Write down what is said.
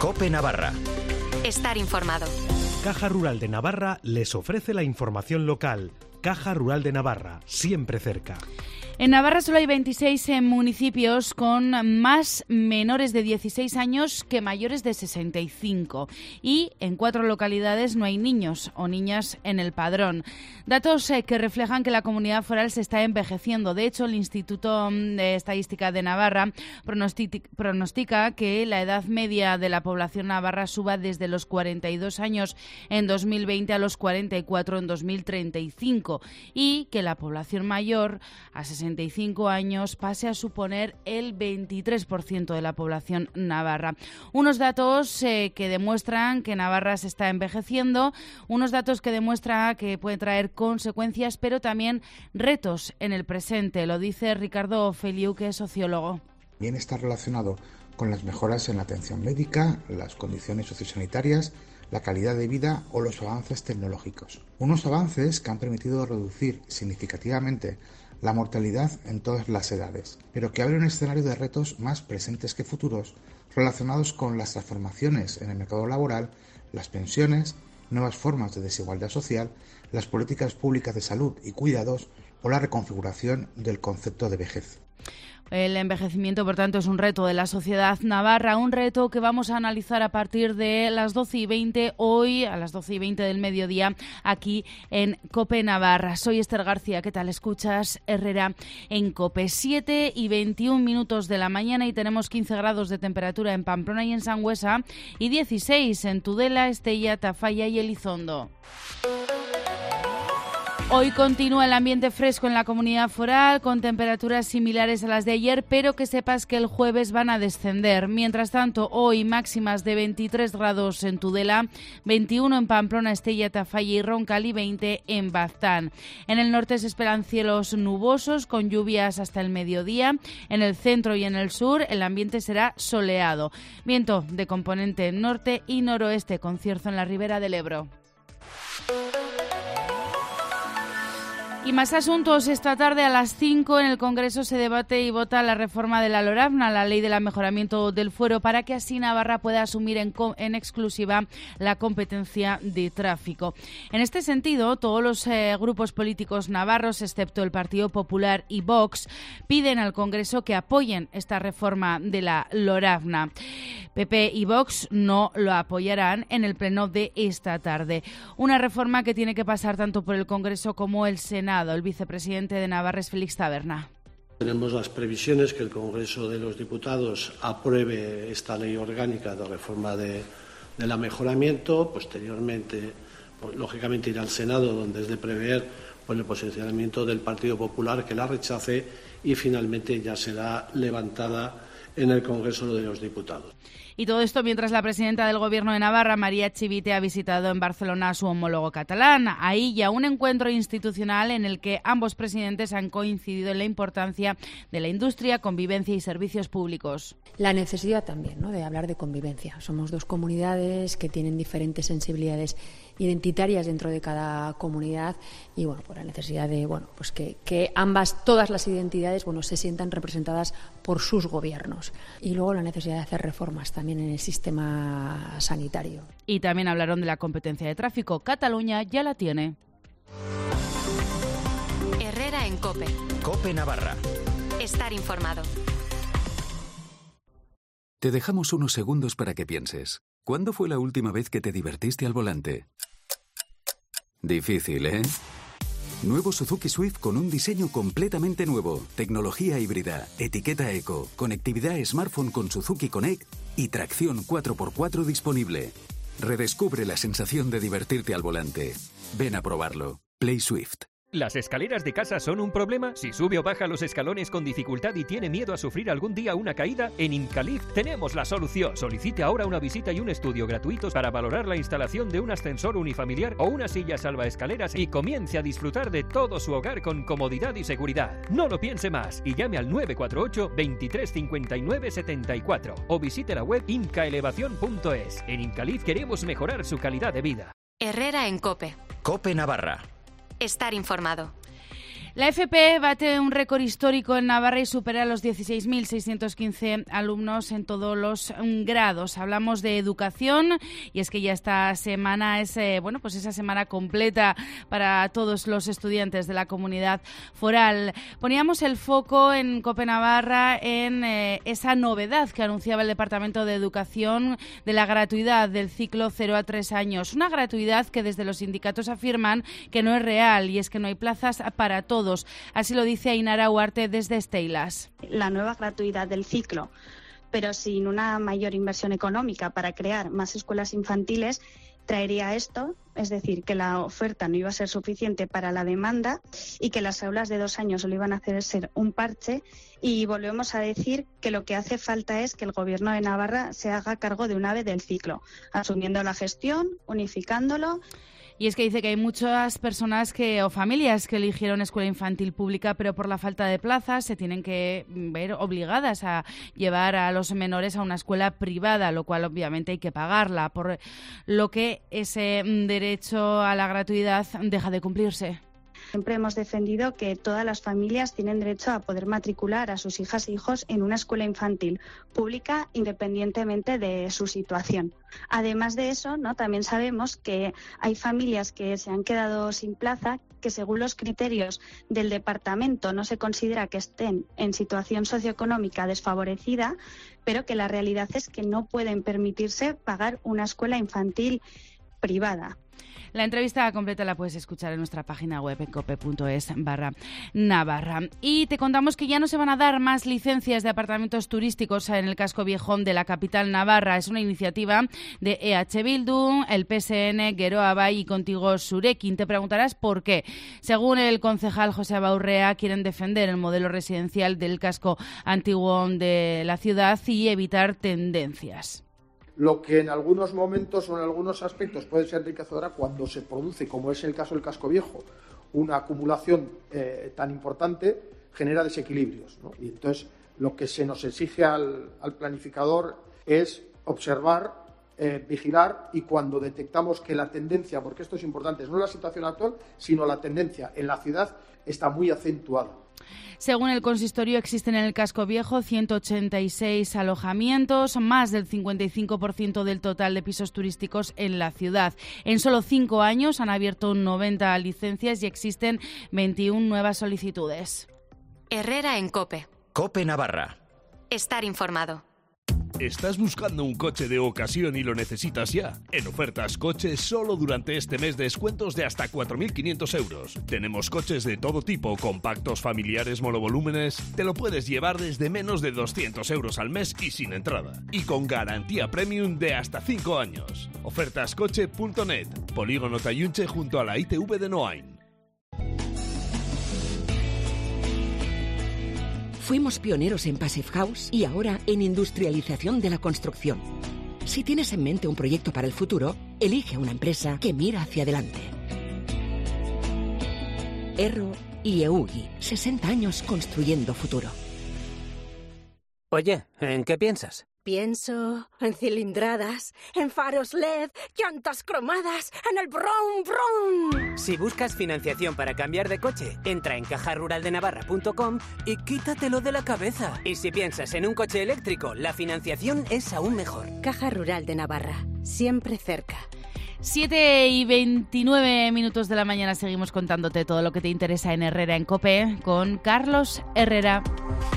COPE Navarra. Estar informado. Caja Rural de Navarra les ofrece la información local. Caja Rural de Navarra, siempre cerca. En Navarra solo hay 26 municipios con más menores de 16 años que mayores de 65 y en 4 localidades no hay niños o niñas en el padrón. Datos que reflejan que la comunidad foral se está envejeciendo. De hecho, el Instituto de Estadística de Navarra pronostica que la edad media de la población navarra suba desde los 42 años en 2020 a los 44 en 2035 y que la población mayor a 65 años pase a suponer el 23% de la población navarra. Unos datos que demuestran que Navarra se está envejeciendo, unos datos que demuestran que puede traer consecuencias, pero también retos en el presente. Lo dice Ricardo Feliu, que es sociólogo. Bien está relacionado con las mejoras en la atención médica, las condiciones sociosanitarias, la calidad de vida o los avances tecnológicos. Unos avances que han permitido reducir significativamente la mortalidad en todas las edades, pero que abre un escenario de retos más presentes que futuros relacionados con las transformaciones en el mercado laboral, las pensiones, nuevas formas de desigualdad social, las políticas públicas de salud y cuidados o la reconfiguración del concepto de vejez. El envejecimiento, por tanto, es un reto de la sociedad navarra, un reto que vamos a analizar a partir de las 12:20, hoy a las 12:20 del mediodía, aquí en COPE Navarra. Soy Esther García, ¿qué tal? Escuchas Herrera en COPE. 7:21 de la mañana y tenemos 15 grados de temperatura en Pamplona y en Sangüesa y 16 en Tudela, Estella, Tafalla y Elizondo. Hoy continúa el ambiente fresco en la comunidad foral, con temperaturas similares a las de ayer, pero que sepas que el jueves van a descender. Mientras tanto, hoy máximas de 23 grados en Tudela, 21 en Pamplona, Estella, Tafalla y Roncal y 20 en Baztán. En el norte se esperan cielos nubosos, con lluvias hasta el mediodía. En el centro y en el sur el ambiente será soleado. Viento de componente norte y noroeste, con cierzo en la ribera del Ebro. Y más asuntos. Esta tarde a las 5 en el Congreso se debate y vota la reforma de la LORAFNA, la Ley del Mejoramiento del Fuero, para que así Navarra pueda asumir en exclusiva la competencia de tráfico. En este sentido, todos los grupos políticos navarros, excepto el Partido Popular y Vox, piden al Congreso que apoyen esta reforma de la LORAFNA. PP y Vox no lo apoyarán en el pleno de esta tarde. Una reforma que tiene que pasar tanto por el Congreso como el Senado. El vicepresidente de Navarra es Félix Taberna. Tenemos las previsiones que el Congreso de los Diputados apruebe esta ley orgánica de reforma de la mejoramiento. Posteriormente, lógicamente, irá al Senado, donde es de prever el posicionamiento del Partido Popular, que la rechace, y finalmente ya será levantada en el Congreso de los Diputados. Y todo esto mientras la presidenta del Gobierno de Navarra, María Chivite, ha visitado en Barcelona a su homólogo catalán. Ahí ya un encuentro institucional en el que ambos presidentes han coincidido en la importancia de la industria, convivencia y servicios públicos. La necesidad también, ¿no?, de hablar de convivencia. Somos dos comunidades que tienen diferentes sensibilidades identitarias dentro de cada comunidad y por la necesidad de que todas las identidades se sientan representadas por sus gobiernos, y luego la necesidad de hacer reformas también en el sistema sanitario. Y también hablaron de la competencia de tráfico. Cataluña ya la tiene. Herrera en COPE. COPE Navarra. Estar informado. Te dejamos unos segundos para que pienses. ¿Cuándo fue la última vez que te divertiste al volante? Difícil, ¿eh? Nuevo Suzuki Swift con un diseño completamente nuevo, tecnología híbrida, etiqueta eco, conectividad smartphone con Suzuki Connect y tracción 4x4 disponible. Redescubre la sensación de divertirte al volante. Ven a probarlo. Play Swift. ¿Las escaleras de casa son un problema? Si sube o baja los escalones con dificultad y tiene miedo a sufrir algún día una caída, en Incalift tenemos la solución. Solicite ahora una visita y un estudio gratuitos para valorar la instalación de un ascensor unifamiliar o una silla salvaescaleras y comience a disfrutar de todo su hogar con comodidad y seguridad. No lo piense más y llame al 948 23 59 74 o visite la web incaelevación.es. En Incalift queremos mejorar su calidad de vida. Herrera en COPE. COPE Navarra. Estar informado. La FP bate un récord histórico en Navarra y supera los 16.615 alumnos en todos los grados. Hablamos de educación y es que ya esta semana es pues esa semana completa para todos los estudiantes de la comunidad foral. Poníamos el foco en COPE Navarra en esa novedad que anunciaba el Departamento de Educación de la gratuidad del ciclo 0 a 3 años. Una gratuidad que desde los sindicatos afirman que no es real y es que no hay plazas para todos. Así lo dice Ainara Huarte desde Steilas. La nueva gratuidad del ciclo, pero sin una mayor inversión económica para crear más escuelas infantiles, traería esto, es decir, que la oferta no iba a ser suficiente para la demanda y que las aulas de 2 años solo iban a hacer ser un parche, y volvemos a decir que lo que hace falta es que el Gobierno de Navarra se haga cargo de una vez del ciclo, asumiendo la gestión, unificándolo. Y es que dice que hay muchas personas o familias que eligieron escuela infantil pública, pero por la falta de plazas se tienen que ver obligadas a llevar a los menores a una escuela privada, lo cual obviamente hay que pagarla, por lo que ese derecho a la gratuidad deja de cumplirse. Siempre hemos defendido que todas las familias tienen derecho a poder matricular a sus hijas e hijos en una escuela infantil pública independientemente de su situación. Además de eso, también sabemos que hay familias que se han quedado sin plaza, que según los criterios del departamento no se considera que estén en situación socioeconómica desfavorecida, pero que la realidad es que no pueden permitirse pagar una escuela infantil privada. La entrevista completa la puedes escuchar en nuestra página web en cope.es/Navarra. Y te contamos que ya no se van a dar más licencias de apartamentos turísticos en el casco viejo de la capital navarra. Es una iniciativa de EH Bildu, el PSN, Geroa Bai y Contigo Zurekin. Te preguntarás por qué. Según el concejal José Baurrea, quieren defender el modelo residencial del casco antiguo de la ciudad y evitar tendencias. Lo que en algunos momentos o en algunos aspectos puede ser enriquecedora cuando se produce, como es el caso del casco viejo, una acumulación tan importante, genera desequilibrios, ¿no? Y entonces lo que se nos exige al planificador es observar, vigilar, y cuando detectamos que la tendencia, porque esto es importante, no la situación actual, sino la tendencia en la ciudad está muy acentuada. Según el consistorio, existen en el casco viejo 186 alojamientos, más del 55% del total de pisos turísticos en la ciudad. En solo 5 años han abierto 90 licencias y existen 21 nuevas solicitudes. Herrera en COPE. COPE Navarra. Estar informado. ¿Estás buscando un coche de ocasión y lo necesitas ya? En Ofertas Coches, solo durante este mes, descuentos de hasta 4.500 euros. Tenemos coches de todo tipo, compactos, familiares, monovolúmenes. Te lo puedes llevar desde menos de 200 euros al mes y sin entrada. Y con garantía premium de hasta 5 años. Ofertascoche.net, Polígono Tayunche junto a la ITV de Noain. Fuimos pioneros en Passive House y ahora en industrialización de la construcción. Si tienes en mente un proyecto para el futuro, elige una empresa que mira hacia adelante. Erro y EUGI, 60 años construyendo futuro. Oye, ¿en qué piensas? Pienso en cilindradas, en faros LED, llantas cromadas, en el brum brum. Si buscas financiación para cambiar de coche, entra en cajaruraldenavarra.com y quítatelo de la cabeza. Y si piensas en un coche eléctrico, la financiación es aún mejor. Caja Rural de Navarra, siempre cerca. 7:29 de la mañana, seguimos contándote todo lo que te interesa en Herrera en COPE con Carlos Herrera.